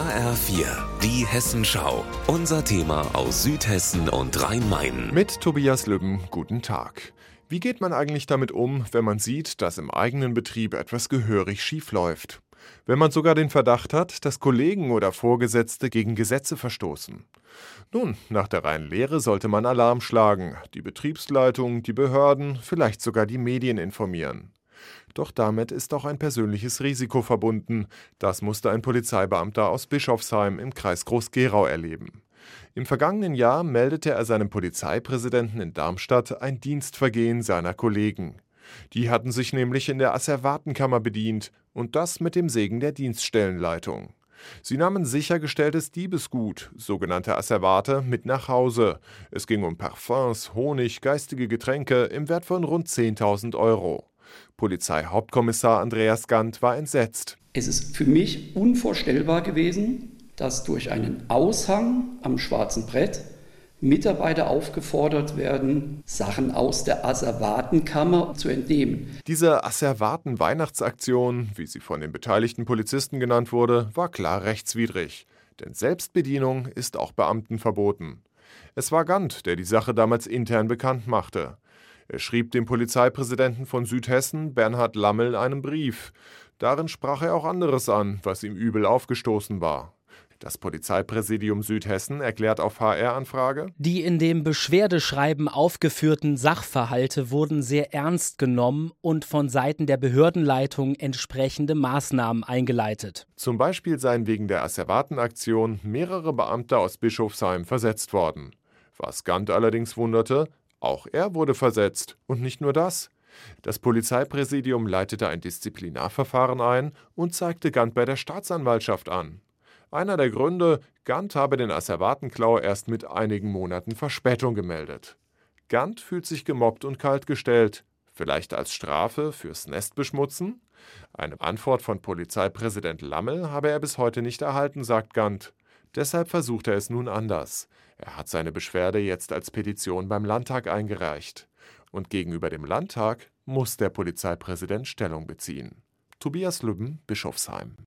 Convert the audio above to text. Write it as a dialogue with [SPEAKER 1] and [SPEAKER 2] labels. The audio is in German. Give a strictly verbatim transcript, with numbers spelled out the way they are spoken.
[SPEAKER 1] H R vier, die Hessenschau. Unser Thema aus Südhessen und Rhein-Main.
[SPEAKER 2] Mit Tobias Lübben, guten Tag. Wie geht man eigentlich damit um, wenn man sieht, dass im eigenen Betrieb etwas gehörig schief läuft? Wenn man sogar den Verdacht hat, dass Kollegen oder Vorgesetzte gegen Gesetze verstoßen? Nun, nach der reinen Lehre sollte man Alarm schlagen, die Betriebsleitung, die Behörden, vielleicht sogar die Medien informieren. Doch damit ist auch ein persönliches Risiko verbunden. Das musste ein Polizeibeamter aus Bischofsheim im Kreis Groß-Gerau erleben. Im vergangenen Jahr meldete er seinem Polizeipräsidenten in Darmstadt ein Dienstvergehen seiner Kollegen. Die hatten sich nämlich in der Asservatenkammer bedient und das mit dem Segen der Dienststellenleitung. Sie nahmen sichergestelltes Diebesgut, sogenannte Asservate, mit nach Hause. Es ging um Parfums, Honig, geistige Getränke im Wert von rund zehntausend Euro. Polizeihauptkommissar Andreas Gandt war entsetzt.
[SPEAKER 3] Es ist für mich unvorstellbar gewesen, dass durch einen Aushang am schwarzen Brett Mitarbeiter aufgefordert werden, Sachen aus der Asservatenkammer zu entnehmen.
[SPEAKER 2] Diese Asservaten-Weihnachtsaktion, wie sie von den beteiligten Polizisten genannt wurde, war klar rechtswidrig. Denn Selbstbedienung ist auch Beamten verboten. Es war Gandt, der die Sache damals intern bekannt machte. Er schrieb dem Polizeipräsidenten von Südhessen, Bernhard Lammel, einen Brief. Darin sprach er auch anderes an, was ihm übel aufgestoßen war. Das Polizeipräsidium Südhessen erklärt auf H R-Anfrage:
[SPEAKER 4] Die in dem Beschwerdeschreiben aufgeführten Sachverhalte wurden sehr ernst genommen und von Seiten der Behördenleitung entsprechende Maßnahmen eingeleitet.
[SPEAKER 2] Zum Beispiel seien wegen der Asservatenaktion mehrere Beamte aus Bischofsheim versetzt worden. Was Gandt allerdings wunderte: Auch er wurde versetzt. Und nicht nur das. Das Polizeipräsidium leitete ein Disziplinarverfahren ein und zeigte Gandt bei der Staatsanwaltschaft an. Einer der Gründe: Gandt habe den Asservatenklau erst mit einigen Monaten Verspätung gemeldet. Gandt fühlt sich gemobbt und kaltgestellt. Vielleicht als Strafe fürs Nest beschmutzen? Eine Antwort von Polizeipräsident Lammel habe er bis heute nicht erhalten, sagt Gandt. Deshalb versucht er es nun anders. Er hat seine Beschwerde jetzt als Petition beim Landtag eingereicht. Und gegenüber dem Landtag muss der Polizeipräsident Stellung beziehen. Tobias Lübben, Bischofsheim.